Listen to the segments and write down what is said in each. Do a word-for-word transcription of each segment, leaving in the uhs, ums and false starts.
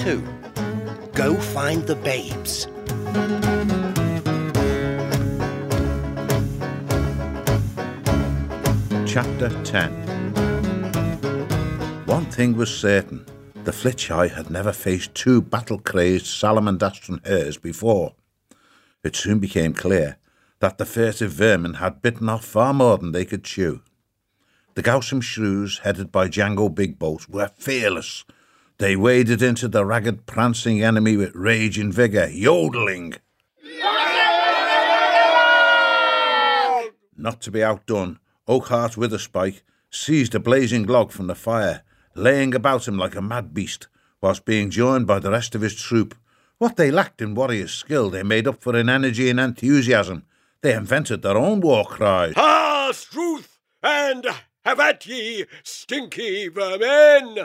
two. Go find the babes. Chapter ten. One thing was certain. The Flitcheye had never faced two battle-crazed salamandastran hares before. It soon became clear that the furtive vermin had bitten off far more than they could chew. The Gaussum shrews, headed by Django Big Boat, were fearless. They waded into the ragged, prancing enemy with rage and vigour, yodeling. Not to be outdone, Oakheart Witherspike seized a blazing log from the fire, laying about him like a mad beast, whilst being joined by the rest of his troop. What they lacked in warrior skill they made up for in energy and enthusiasm. They invented their own war cries. Ha, Struth, and have at ye, stinky vermin!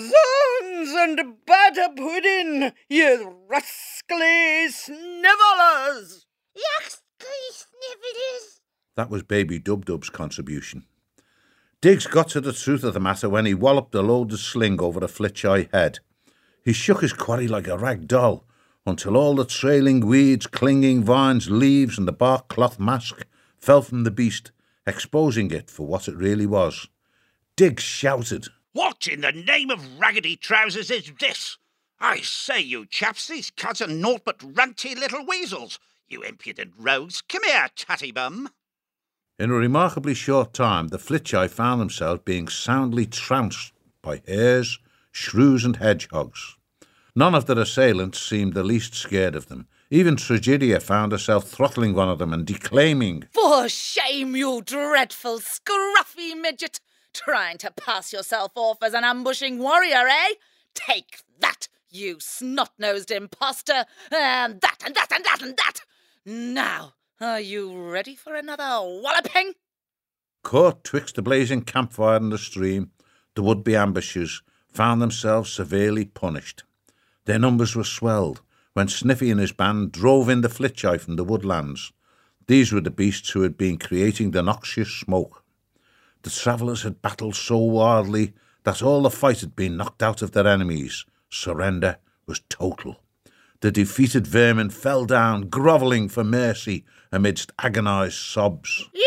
Zones and batter pudding, ye rascally snivellers! Yaxtly snivellers! That was Baby Dub-Dub's contribution. Diggs got to the truth of the matter when he walloped a loaded sling over the Flitcheye head. He shook his quarry like a rag doll, until all the trailing weeds, clinging vines, leaves, and the bark cloth mask fell from the beast, exposing it for what it really was. Diggs shouted, "What in the name of raggedy trousers is this? I say, you chaps, these cuds are naught but runty little weasels. You impudent rogues, come here, tatty bum." In a remarkably short time, the Flitcheye found themselves being soundly trounced by hares, shrews, and hedgehogs. None of their assailants seemed the least scared of them. Even Tragedia found herself throttling one of them and declaiming, "For shame, you dreadful, scruffy midget! Trying to pass yourself off as an ambushing warrior, eh? Take that, you snot-nosed imposter! And that, and that, and that, and that! Now, are you ready for another walloping?" Caught twixt the blazing campfire and the stream, the would-be ambushers found themselves severely punished. Their numbers were swelled when Sniffy and his band drove in the Flitcheye from the woodlands. These were the beasts who had been creating the noxious smoke. The travellers had battled so wildly that all the fight had been knocked out of their enemies. Surrender was total. The defeated vermin fell down, grovelling for mercy amidst agonised sobs. You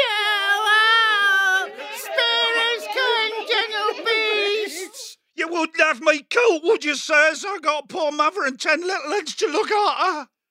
are spirits congenial beasts! You wouldn't have me killed, would you, sirs? I got a poor mother and ten little ones to look after.